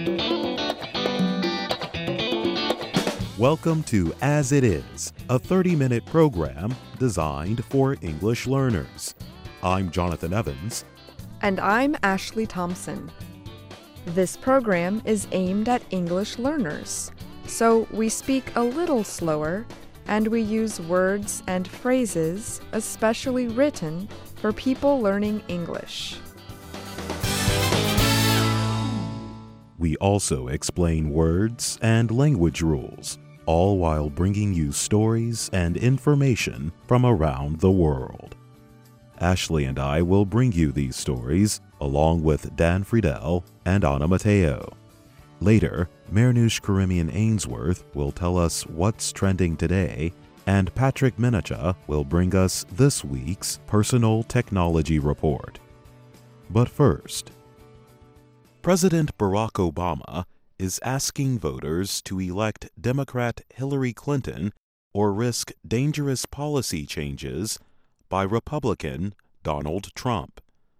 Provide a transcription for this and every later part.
Welcome to As It Is, a 30-minute program designed for English learners. I'm Jonathan Evans. And I'm Ashley Thompson. This program is aimed at English learners, so we speak a little slower and we use words and phrases especially written for people learning English. We also explain words and language rules, all while bringing you stories and information from around the world. Ashley and I will bring you these stories along with Dan Friedel and Anna Mateo. Later, Marnoush Karimian Ainsworth will tell us what's trending today, and Patrick Minacha will bring us this week's Personal Technology Report. But first, President Barack Obama is asking voters to elect Democrat Hillary Clinton or risk dangerous policy changes by Republican Donald Trump.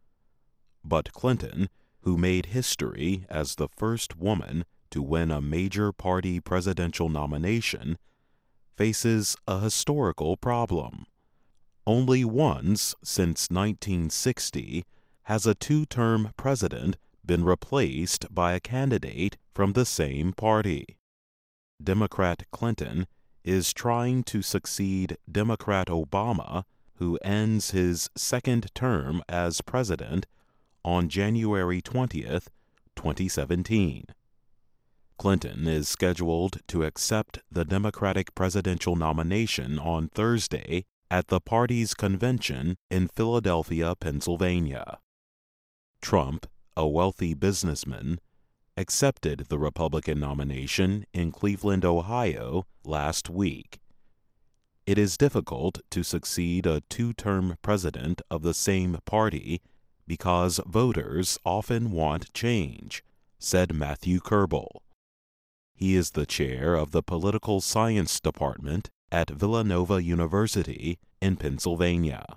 But Clinton, who made history as the first woman to win a major party presidential nomination, faces a historical problem. Only once since 1960 has a two-term president been replaced by a candidate from the same party. Democrat Clinton is trying to succeed Democrat Obama, who ends his second term as president on January 20th, 2017. Clinton is scheduled to accept the Democratic presidential nomination on Thursday at the party's convention in Philadelphia, Pennsylvania. Trump, a wealthy businessman, accepted the Republican nomination in Cleveland, Ohio, last week. It is difficult to succeed a two-term president of the same party because voters often want change, said Matthew Kerbel. He is the chair of the Political Science Department at Villanova University in Pennsylvania.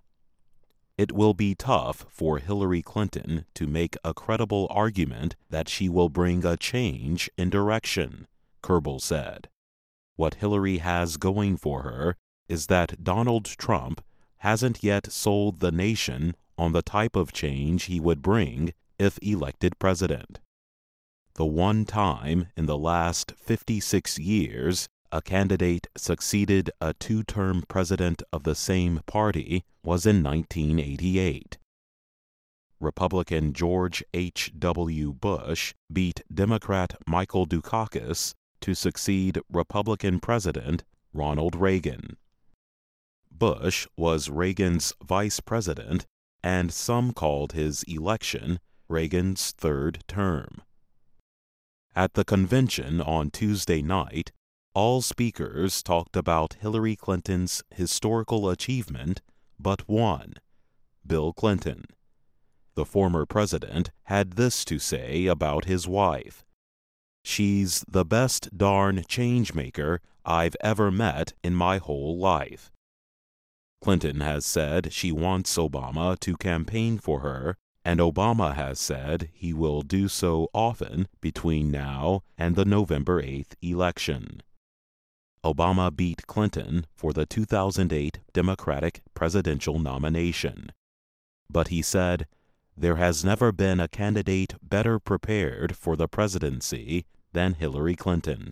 It will be tough for Hillary Clinton to make a credible argument that she will bring a change in direction, Kerbel said. What Hillary has going for her is that Donald Trump hasn't yet sold the nation on the type of change he would bring if elected president. The one time in the last 56 years a candidate succeeded a two-term president of the same party was in 1988. Republican George H.W. Bush beat Democrat Michael Dukakis to succeed Republican President Ronald Reagan. Bush was Reagan's vice president, and some called his election Reagan's third term. At the convention on Tuesday night, all speakers talked about Hillary Clinton's historical achievement but one, Bill Clinton. The former president had this to say about his wife: "She's the best darn change-maker I've ever met in my whole life." Clinton has said she wants Obama to campaign for her, and Obama has said he will do so often between now and the November 8th election. Obama beat Clinton for the 2008 Democratic presidential nomination. But he said, "There has never been a candidate better prepared for the presidency than Hillary Clinton."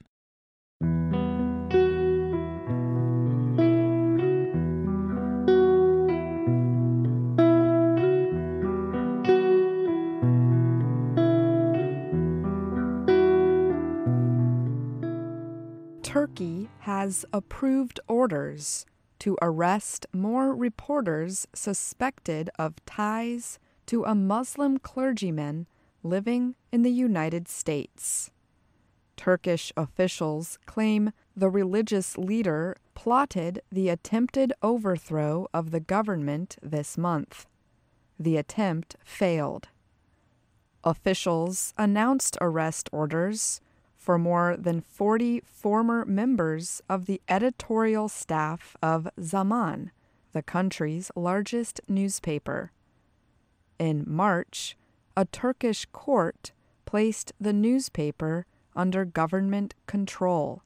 Turkey has approved orders to arrest more reporters suspected of ties to a Muslim clergyman living in the United States. Turkish officials claim the religious leader plotted the attempted overthrow of the government this month. The attempt failed. Officials announced arrest orders for more than 40 former members of the editorial staff of Zaman, the country's largest newspaper. In March, a Turkish court placed the newspaper under government control.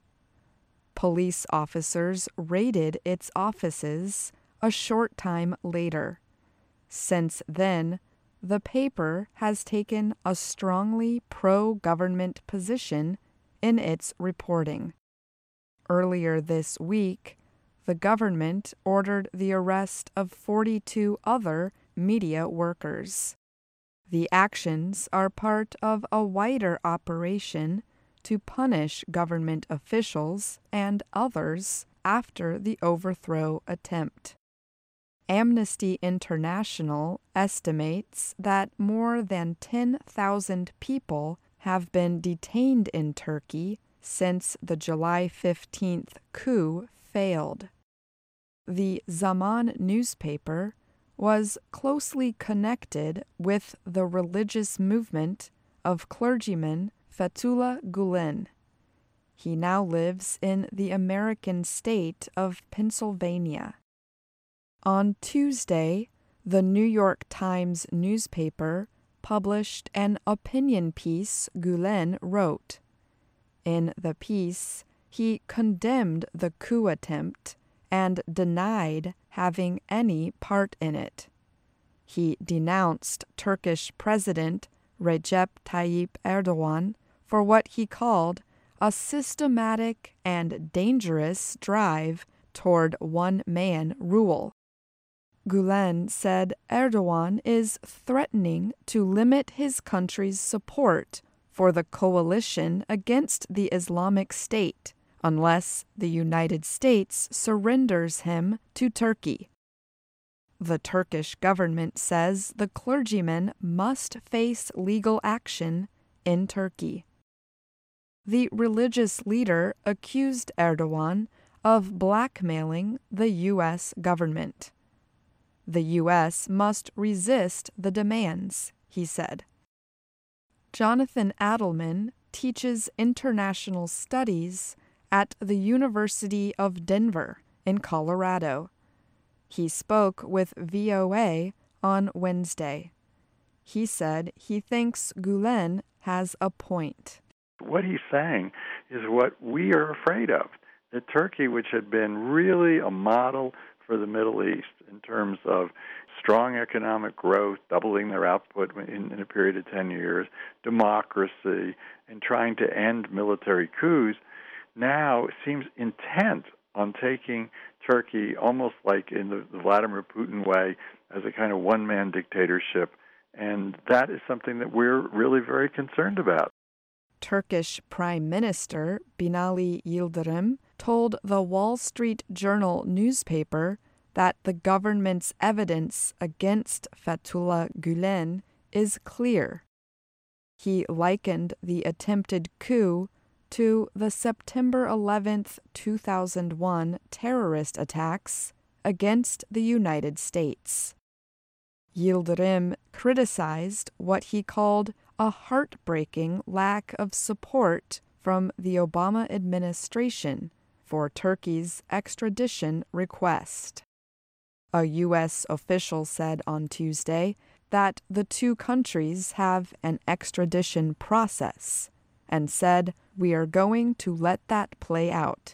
Police officers raided its offices a short time later. Since then, the paper has taken a strongly pro-government position in its reporting. Earlier this week, the government ordered the arrest of 42 other media workers. The actions are part of a wider operation to punish government officials and others after the overthrow attempt. Amnesty International estimates that more than 10,000 people have been detained in Turkey since the July 15th coup failed. The Zaman newspaper was closely connected with the religious movement of clergyman Fethullah Gulen. He now lives in the American state of Pennsylvania. On Tuesday, the New York Times newspaper published an opinion piece Gulen wrote. In the piece, he condemned the coup attempt and denied having any part in it. He denounced Turkish President Recep Tayyip Erdogan for what he called a systematic and dangerous drive toward one-man rule. Gulen said Erdogan is threatening to limit his country's support for the coalition against the Islamic State unless the United States surrenders him to Turkey. The Turkish government says the clergyman must face legal action in Turkey. The religious leader accused Erdogan of blackmailing the U.S. government. The U.S. must resist the demands, he said. Jonathan Adelman teaches international studies at the University of Denver in Colorado. He spoke with VOA on Wednesday. He said he thinks Gulen has a point. What he's saying is what we are afraid of, that Turkey, which had been really a model for the Middle East in terms of strong economic growth, doubling their output in a period of 10 years, democracy, and trying to end military coups, now seems intent on taking Turkey almost like in the Vladimir Putin way as a kind of one-man dictatorship. And that is something that we're really very concerned about. Turkish Prime Minister Binali Yildirim told the Wall Street Journal newspaper that the government's evidence against Fethullah Gulen is clear. He likened the attempted coup to the September 11, 2001 terrorist attacks against the United States. Yildirim criticized what he called a heartbreaking lack of support from the Obama administration for Turkey's extradition request. A U.S. official said on Tuesday that the two countries have an extradition process and said, "We are going to let that play out."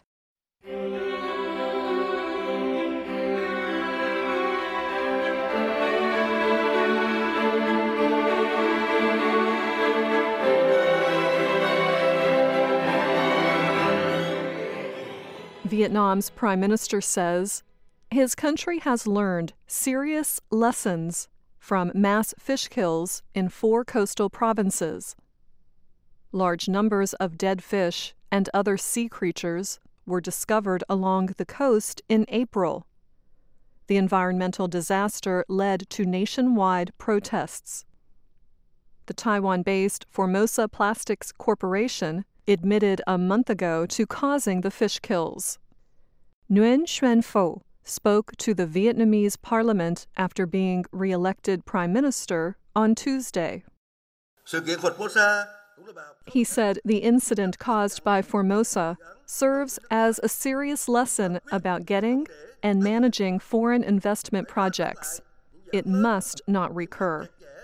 Vietnam's prime minister says his country has learned serious lessons from mass fish kills in 4 coastal provinces. Large numbers of dead fish and other sea creatures were discovered along the coast in April. The environmental disaster led to nationwide protests. The Taiwan-based Formosa Plastics Corporation admitted a month ago to causing the fish kills. Nguyen Xuan Pho spoke to the Vietnamese parliament after being re-elected prime minister on Tuesday. He said the incident caused by Formosa serves as a serious lesson about getting and managing foreign investment projects. It must not recur.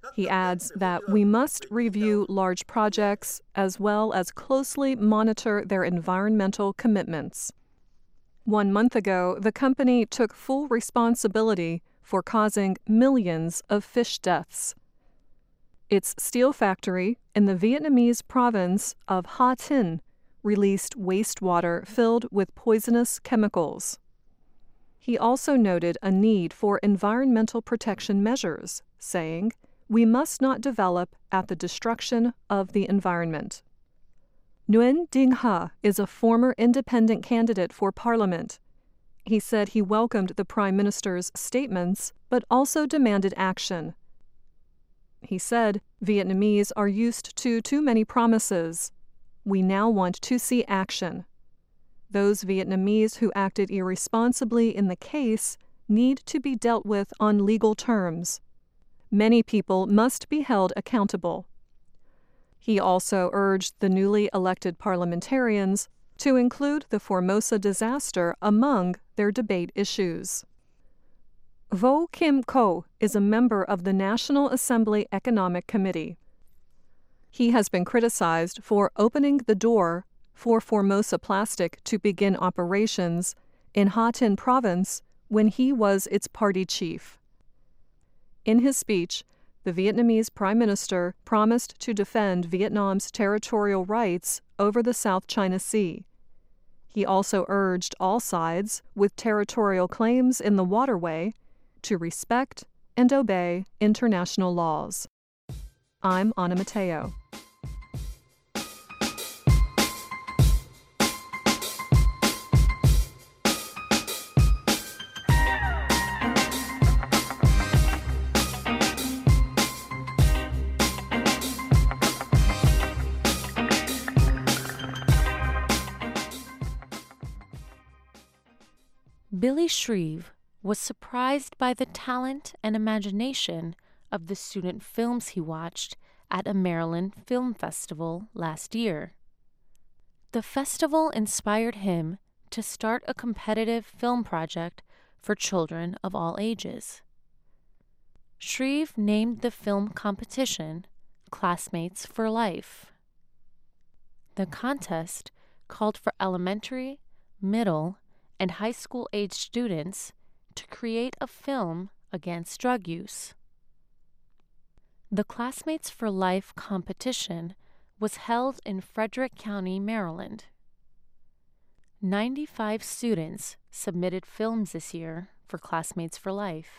He adds that we must review large projects as well as closely monitor their environmental commitments. 1 month ago, the company took full responsibility for causing millions of fish deaths. Its steel factory in the Vietnamese province of Ha Tinh released wastewater filled with poisonous chemicals. He also noted a need for environmental protection measures, saying, "We must not develop at the destruction of the environment." Nguyen Dinh Ha is a former independent candidate for parliament. He said he welcomed the Prime Minister's statements, but also demanded action. He said, "Vietnamese are used to too many promises. We now want to see action. Those Vietnamese who acted irresponsibly in the case need to be dealt with on legal terms. Many people must be held accountable." He also urged the newly elected parliamentarians to include the Formosa disaster among their debate issues. Vo Kim Ko is a member of the National Assembly Economic Committee. He has been criticized for opening the door for Formosa Plastic to begin operations in Ha Tinh province when he was its party chief. In his speech, the Vietnamese Prime Minister promised to defend Vietnam's territorial rights over the South China Sea. He also urged all sides with territorial claims in the waterway to respect and obey international laws. I'm Anna Mateo. Billy Shreve was surprised by the talent and imagination of the student films he watched at a Maryland film festival last year. The festival inspired him to start a competitive film project for children of all ages. Shreve named the film competition Classmates for Life. The contest called for elementary, middle, and high school-aged students to create a film against drug use. The Classmates for Life competition was held in Frederick County, Maryland. 95 students submitted films this year for Classmates for Life.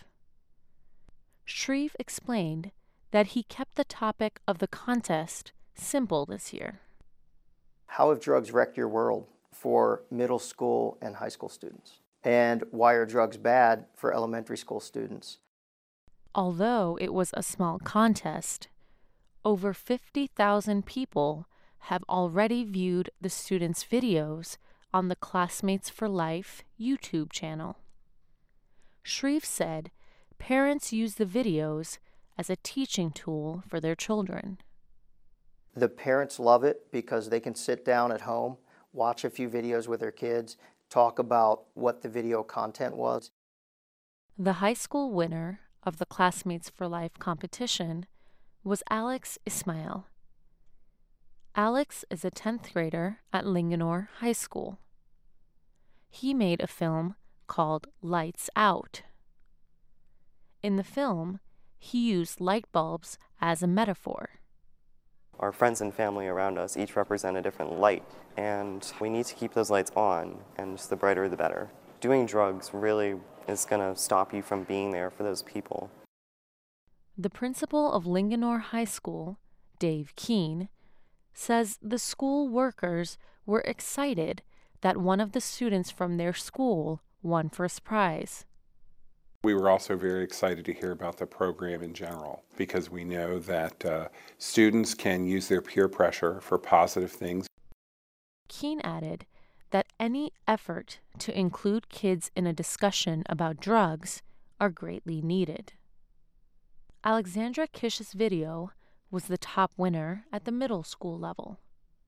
Shreve explained that he kept the topic of the contest simple this year. How have drugs wrecked your world for middle school and high school students? And why are drugs bad for elementary school students? Although it was a small contest, over 50,000 people have already viewed the students' videos on the Classmates for Life YouTube channel. Shreve said parents use the videos as a teaching tool for their children. The parents love it because they can sit down at home, watch a few videos with their kids, talk about what the video content was. The high school winner of the Classmates for Life competition was Alex Ismail. Alex is a 10th grader at Linganore High School. He made a film called Lights Out. In the film, he used light bulbs as a metaphor. Our friends and family around us each represent a different light, and we need to keep those lights on, and just the brighter the better. Doing drugs really is going to stop you from being there for those people. The principal of Linganore High School, Dave Keene, says the school workers were excited that one of the students from their school won first prize. We were also very excited to hear about the program in general because we know that students can use their peer pressure for positive things. Keene added that any effort to include kids in a discussion about drugs are greatly needed. Alexandra Kish's video was the top winner at the middle school level.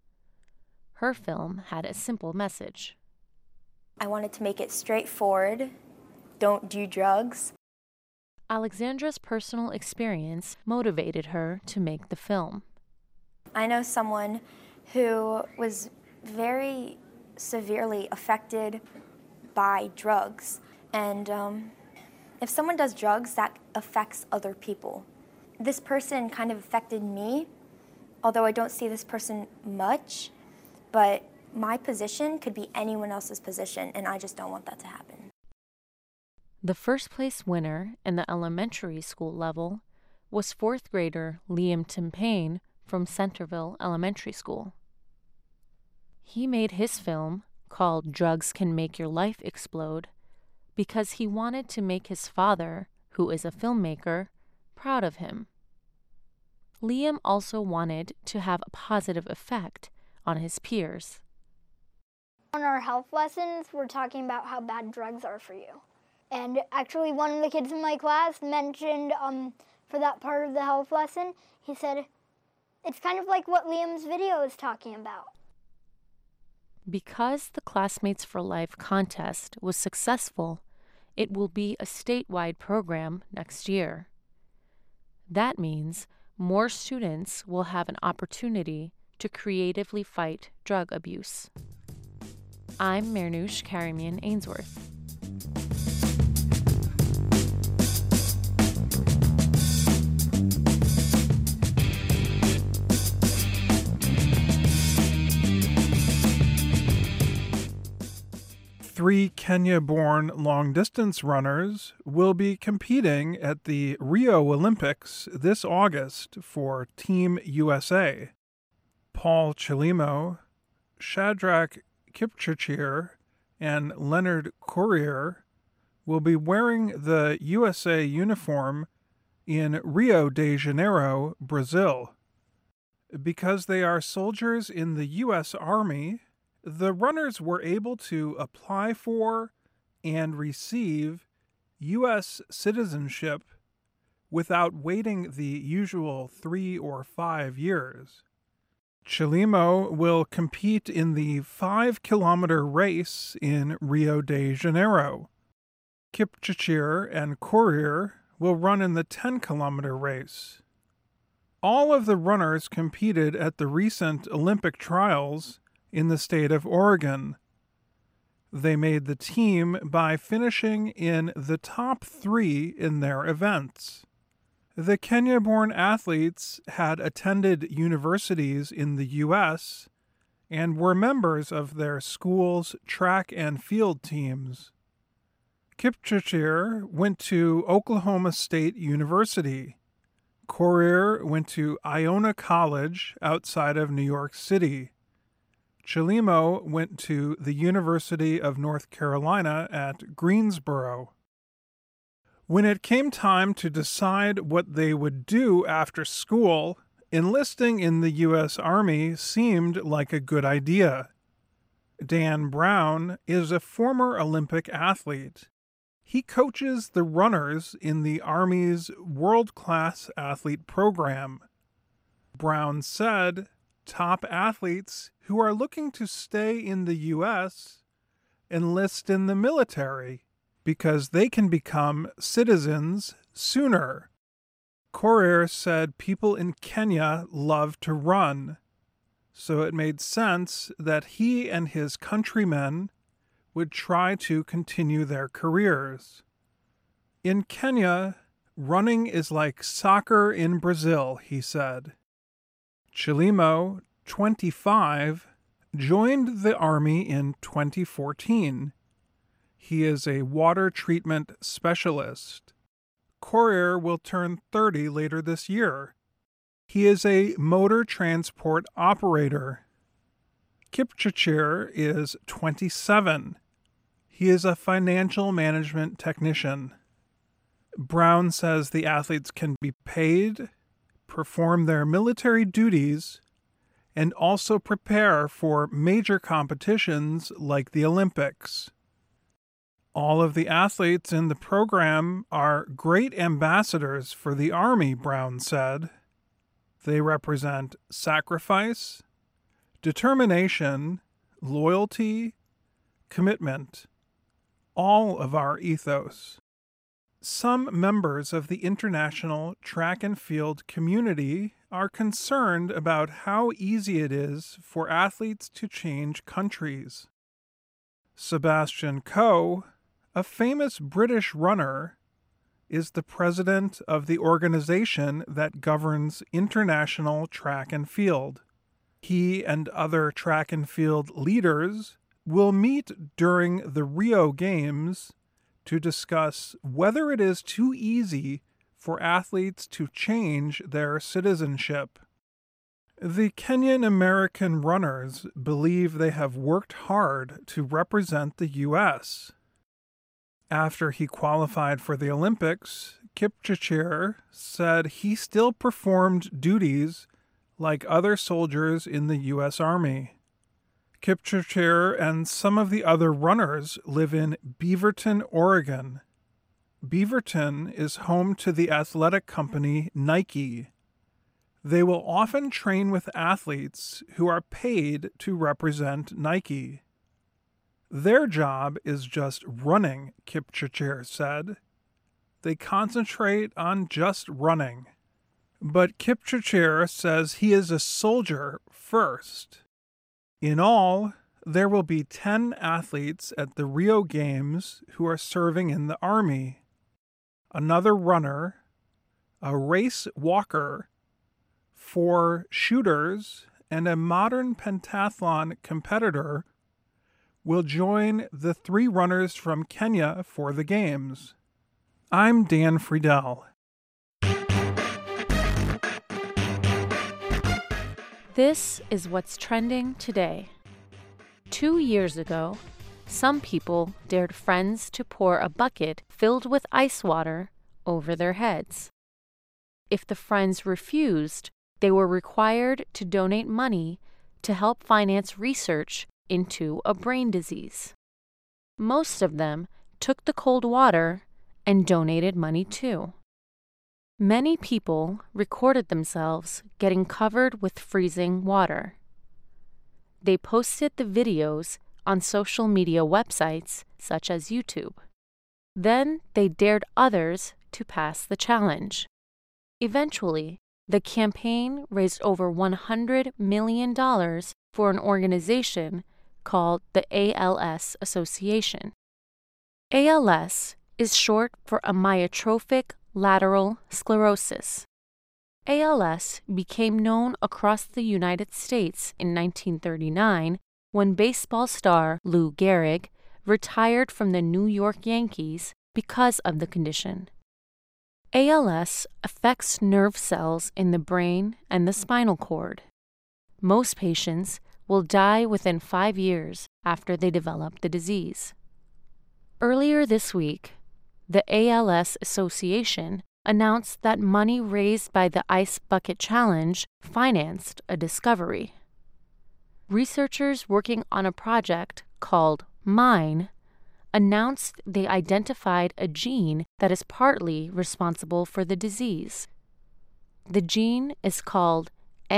Her film had a simple message. I wanted to make it straightforward. Don't do drugs. Alexandra's personal experience motivated her to make the film. I know someone who was very severely affected by drugs, and if someone does drugs, that affects other people. This person kind of affected me, although I don't see this person much, but my position could be anyone else's position, and I just don't want that to happen. The first place winner in the elementary school level was fourth grader Liam Timpane from Centerville Elementary School. He made his film, called Drugs Can Make Your Life Explode, because he wanted to make his father, who is a filmmaker, proud of him. Liam also wanted to have a positive effect on his peers. On our health lessons, we're talking about how bad drugs are for you. And actually, one of the kids in my class mentioned, for that part of the health lesson, he said, it's kind of like what Liam's video is talking about. Because the Classmates for Life contest was successful, it will be a statewide program next year. That means more students will have an opportunity to creatively fight drug abuse. I'm Marnoush Karimian Ainsworth. Three Kenya-born long-distance runners will be competing at the Rio Olympics this August for Team USA. Paul Chelimo, Shadrach Kipchirchir, and Leonard Courier will be wearing the USA uniform in Rio de Janeiro, Brazil. Because they are soldiers in the U.S. Army, the runners were able to apply for and receive U.S. citizenship without waiting the usual 3 or 5 years. Chelimo will compete in the 5-kilometer race in Rio de Janeiro. Kipchirchir and Courier will run in the 10-kilometer race. All of the runners competed at the recent Olympic trials in the state of Oregon. They made the team by finishing in the top 3 in their events. The Kenya-born athletes had attended universities in the U.S. and were members of their school's track and field teams. Kipchirchir went to Oklahoma State University. Courier went to Iona College outside of New York City. Chelimo went to the University of North Carolina at Greensboro. When it came time to decide what they would do after school, enlisting in the U.S. Army seemed like a good idea. Dan Brown is a former Olympic athlete. He coaches the runners in the Army's world-class athlete program. Brown said, top athletes who are looking to stay in the U.S. enlist in the military because they can become citizens sooner. Courier said people in Kenya love to run, so it made sense that he and his countrymen would try to continue their careers. In Kenya, running is like soccer in Brazil, he said. Chelimo, 25, joined the Army in 2014. He is a water treatment specialist. Courier will turn 30 later this year. He is a motor transport operator. Kipchirchir is 27. He is a financial management technician. Brown says the athletes can be paid, perform their military duties, and also prepare for major competitions like the Olympics. All of the athletes in the program are great ambassadors for the Army, Brown said. They represent sacrifice, determination, loyalty, commitment, all of our ethos. Some members of the international track and field community are concerned about how easy it is for athletes to change countries. Sebastian Coe, a famous British runner, is the president of the organization that governs international track and field. He and other track and field leaders will meet during the Rio Games to discuss whether it is too easy for athletes to change their citizenship. The Kenyan American runners believe they have worked hard to represent the U.S. After he qualified for the Olympics, Kipchirchir said he still performed duties like other soldiers in the U.S. Army. Kipchirchir and some of the other runners live in Beaverton, Oregon. Beaverton is home to the athletic company Nike. They will often train with athletes who are paid to represent Nike. Their job is just running, Kipchirchir said. They concentrate on just running. But Kipchirchir says he is a soldier first. In all, there will be 10 athletes at the Rio Games who are serving in the Army. Another runner, a race walker, 4 shooters, and a modern pentathlon competitor will join the 3 runners from Kenya for the Games. I'm Dan Friedel. This is what's trending today. 2 years ago, some people dared friends to pour a bucket filled with ice water over their heads. If the friends refused, they were required to donate money to help finance research into a brain disease. Most of them took the cold water and donated money too. Many people recorded themselves getting covered with freezing water. They posted the videos on social media websites such as YouTube. Then they dared others to pass the challenge. Eventually, the campaign raised over $100 million for an organization called the ALS Association. ALS is short for amyotrophic lateral sclerosis. ALS became known across the United States in 1939 when baseball star Lou Gehrig retired from the New York Yankees because of the condition. ALS affects nerve cells in the brain and the spinal cord. Most patients will die within 5 years after they develop the disease. Earlier this week, the ALS Association announced that money raised by the Ice Bucket Challenge financed a discovery. Researchers working on a project called MINE announced they identified a gene that is partly responsible for the disease. The gene is called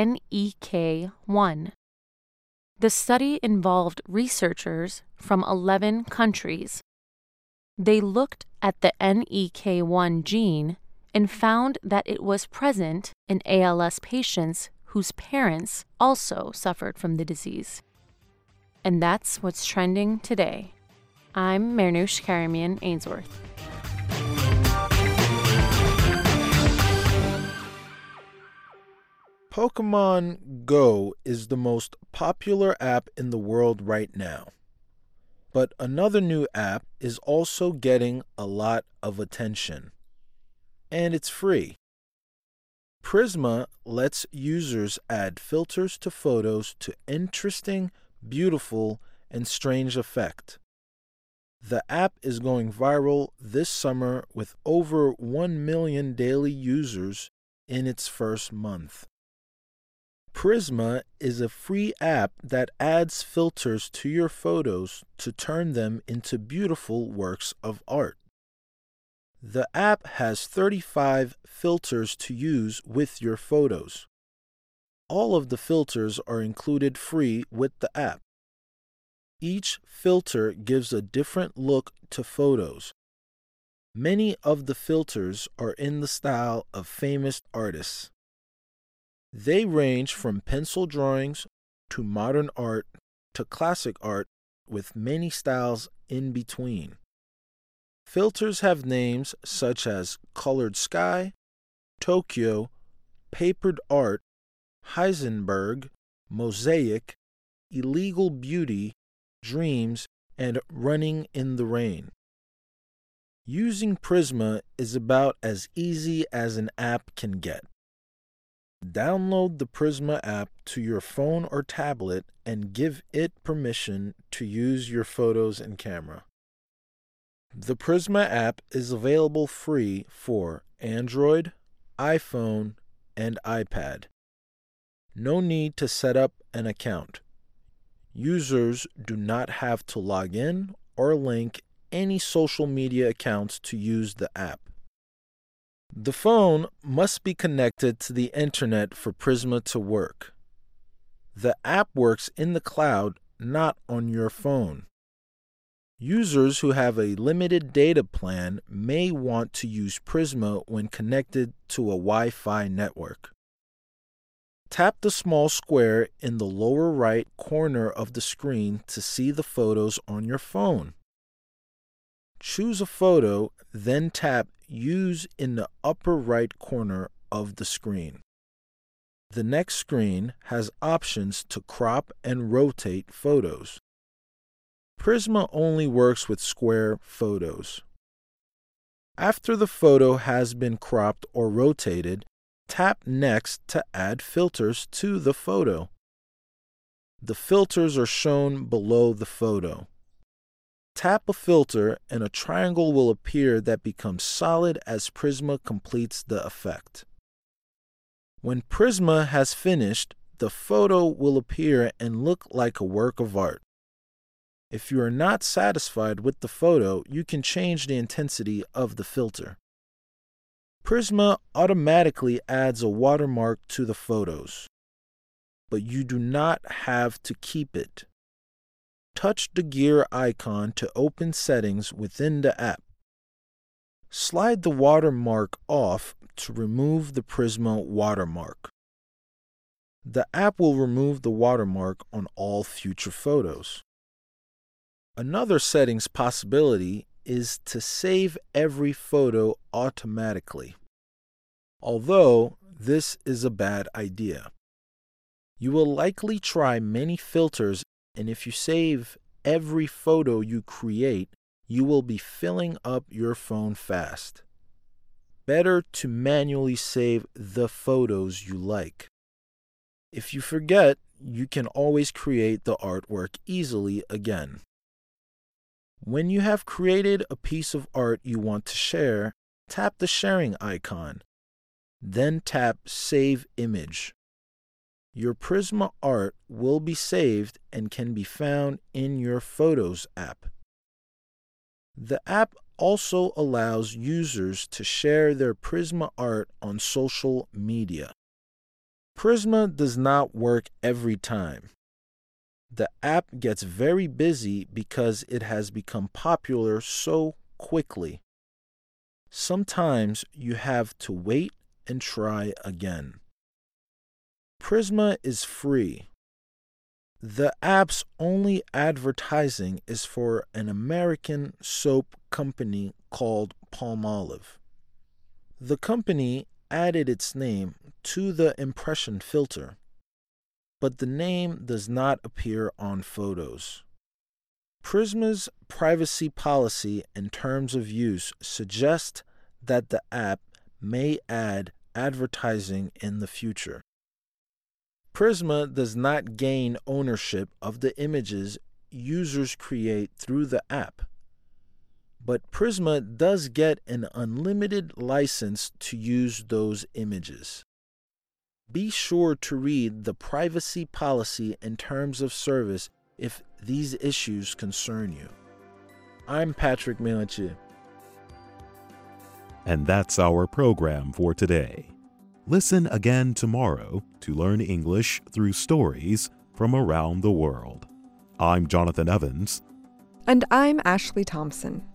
NEK1. The study involved researchers from 11 countries. They looked at the NEK1 gene and found that it was present in ALS patients whose parents also suffered from the disease. And that's what's trending today. I'm Marnoush Karamian Ainsworth. Pokemon Go is the most popular app in the world right now. But another new app is also getting a lot of attention. And it's free. Prisma lets users add filters to photos to interesting, beautiful, and strange effect. The app is going viral this summer with over 1 million daily users in its first month. Prisma is a free app that adds filters to your photos to turn them into beautiful works of art. The app has 35 filters to use with your photos. All of the filters are included free with the app. Each filter gives a different look to photos. Many of the filters are in the style of famous artists. They range from pencil drawings to modern art to classic art, with many styles in between. Filters have names such as Colored Sky, Tokyo, Papered Art, Heisenberg, Mosaic, Illegal Beauty, Dreams, and Running in the Rain. Using Prisma is about as easy as an app can get. Download the Prisma app to your phone or tablet and give it permission to use your photos and camera. The Prisma app is available free for Android, iPhone, and iPad. No need to set up an account. Users do not have to log in or link any social media accounts to use the app. The phone must be connected to the internet for Prisma to work. The app works in the cloud, not on your phone. Users who have a limited data plan may want to use Prisma when connected to a Wi-Fi network. Tap the small square in the lower right corner of the screen to see the photos on your phone. Choose a photo, then tap Use in the upper right corner of the screen. The next screen has options to crop and rotate photos. Prisma only works with square photos. After the photo has been cropped or rotated, tap Next to add filters to the photo. The filters are shown below the photo. Tap a filter and a triangle will appear that becomes solid as Prisma completes the effect. When Prisma has finished, the photo will appear and look like a work of art. If you are not satisfied with the photo, you can change the intensity of the filter. Prisma automatically adds a watermark to the photos, but you do not have to keep it. Touch the gear icon to open settings within the app. Slide the watermark off to remove the Prisma watermark. The app will remove the watermark on all future photos. Another settings possibility is to save every photo automatically, although this is a bad idea. You will likely try many filters, and if you save every photo you create, you will be filling up your phone fast. Better to manually save the photos you like. If you forget, you can always create the artwork easily again. When you have created a piece of art you want to share, tap the sharing icon. Then tap Save Image. Your Prisma art will be saved and can be found in your Photos app. The app also allows users to share their Prisma art on social media. Prisma does not work every time. The app gets very busy because it has become popular so quickly. Sometimes you have to wait and try again. Prisma is free. The app's only advertising is for an American soap company called Palmolive. The company added its name to the impression filter, but the name does not appear on photos. Prisma's privacy policy and terms of use suggest that the app may add advertising in the future. Prisma does not gain ownership of the images users create through the app, but Prisma does get an unlimited license to use those images. Be sure to read the privacy policy and terms of service if these issues concern you. I'm Patrick Melanchi. And that's our program for today. Listen again tomorrow to learn English through stories from around the world. I'm Jonathan Evans. And I'm Ashley Thompson.